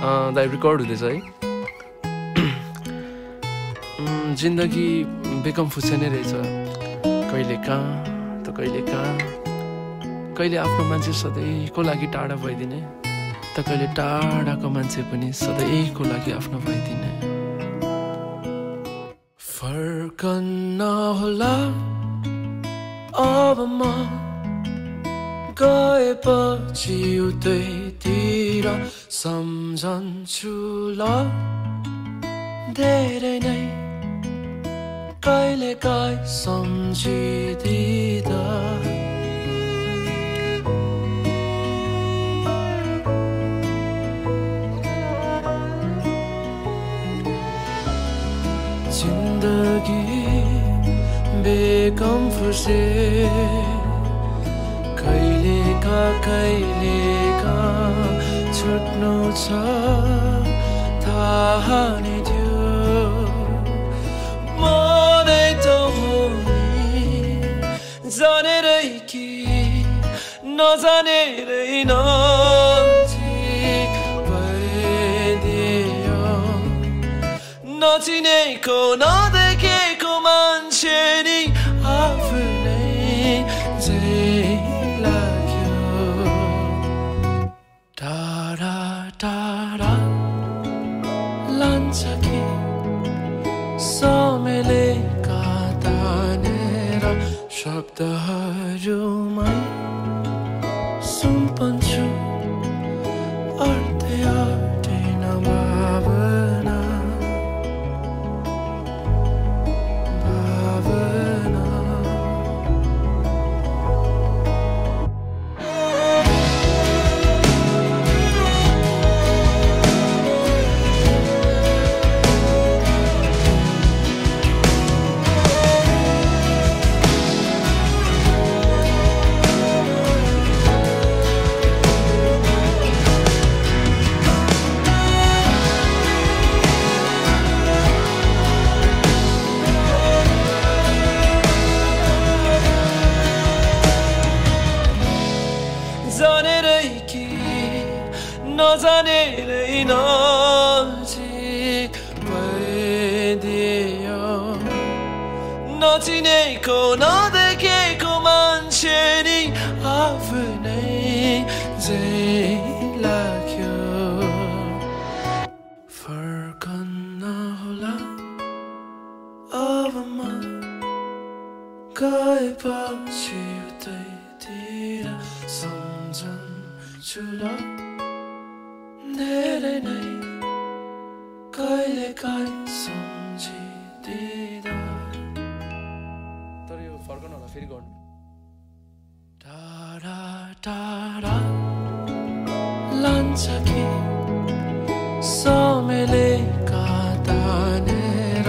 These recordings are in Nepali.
दाइ रेकर्ड हुँदैछ है। जिन्दगी बेकम फुस्से नै रहेछ, कहिले कहाँ त कहिले कहाँ, कहिले आफ्नो मान्छे सधैँको लागि टाढा भइदिने त कहिले टाढाको मान्छे पनि सधैँको लागि आफ्नो भइदिने। फर्कन्न होला अब म गएपछि उतैतिर सम्झन्छु ल धेरै नै कहिले काहीँ सम्झिदिँदा। जिन्दगी बेकम फुर्से कहिले का छुट्नु छ थाहा नै थियो। मनै त हो नि जानेरै कि नजानेरै नजिक भइदियो, नचिनेको नदेखेको मान्छे नि आफ्नै झै लाग्यो। टाढा टाढा लान्छ कि समयलेका तानेर शब्दहरूमै सुम्पन्छु अर्धै अर्धै नभावना। जानेरै कि नजानेरै नजिक भइदियो, नचिनेको नदेखेको मान्छे नि आफ्नै झै लाग्यो। फर्कन्न होला अब म गएपछि उतैतिर सम्झन्छु ल धेरै नै कहिले काहीँ सम्झिदिँदा। तर यो फर्कनु होला फेरि गर्नु। टाढा टाढा लान्छ कि समयले तानेर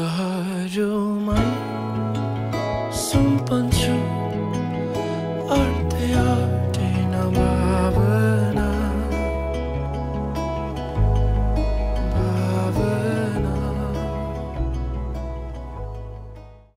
शब्दहरूमै सुम्पन्छु अर्थ